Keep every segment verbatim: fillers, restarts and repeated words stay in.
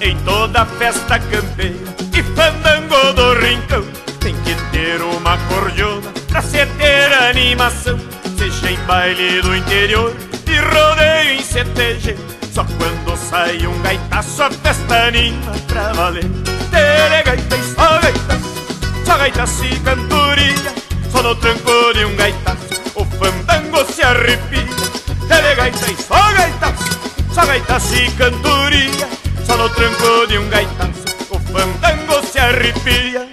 Em toda festa campeira e fandango do rincão tem que ter uma cordiona pra se ter animação. Seja em baile do interior e rodeio em C T G, só quando sai um gaitaço a festa anima pra valer. Tere gaita e só gaita, só gaitaço e cantoria, só no tranco de um gaitaço o fandango se arrepia. Tere gaita e só gaitaço, só gaitaço e cantoria, só no tranco de um gaitaço o fandango se arrepia.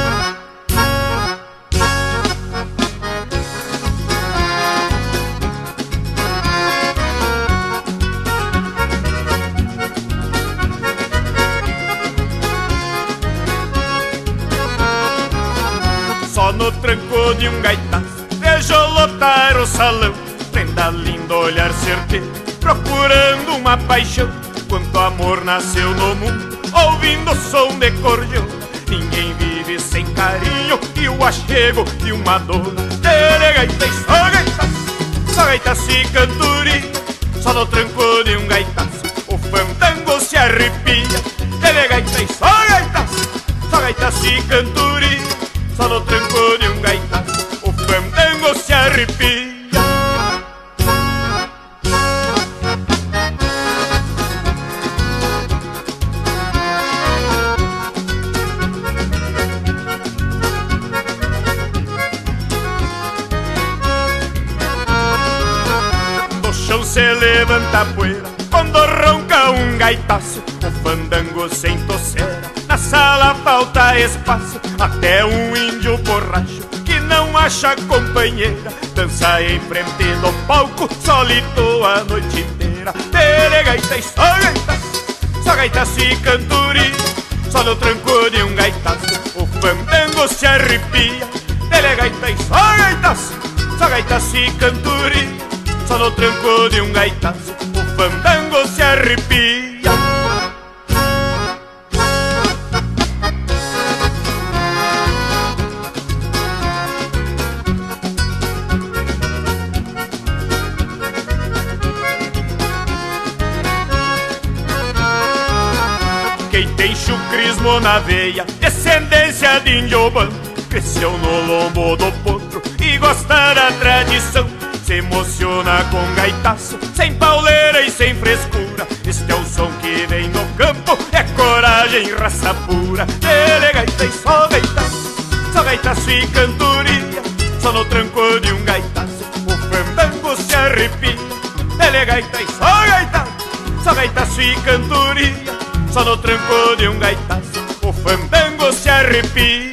Só no tranco de um gaitaço vejo lotar o salão, prenda linda, olhar certeiro, procurando uma paixão. Quanto amor nasceu no mundo, ouvindo o som de cordiona. Ninguém vive sem carinho e o achego de uma dona. Tere gaita e só gaitaço, só gaitaço e cantoria, só no tranco de um gaitaço o fandango se arrepia. Tere gaita e só gaitaço, só gaitaço e cantoria, só no tranco de um gaitaço o fandango se arrepia. Do chão se levanta a poeira quando ronca um gaitaço, o fandango sem toceira, na sala falta espaço. Até um índio borracho que não acha companheira dança em frente do palco, solito a noite inteira. Tere gaita e só gaitaço, só gaitaço e cantoria, só no tranco de um gaitaço o fandango se arrepia. Tere gaita e só gaitaço, só gaitaço e cantoria, só no tranco de um gaitaço o fandango se arrepia. Quem tem chucrismo na veia, descendência de índio bando, cresceu no lombo do potro e gosta da tradição, se emociona com gaitaço, sem pauleira e sem frescura. Este é o som que vem do campo, é coragem, raça pura. Ele gaita e só gaitaço, só gaitaço e cantoria, só no tranco de um gaitaço o fandango se arrepia. Ele gaita e só gaitaço, só gaitaço e cantoria, só no tranco de um gaitaço o fandango se arrepia.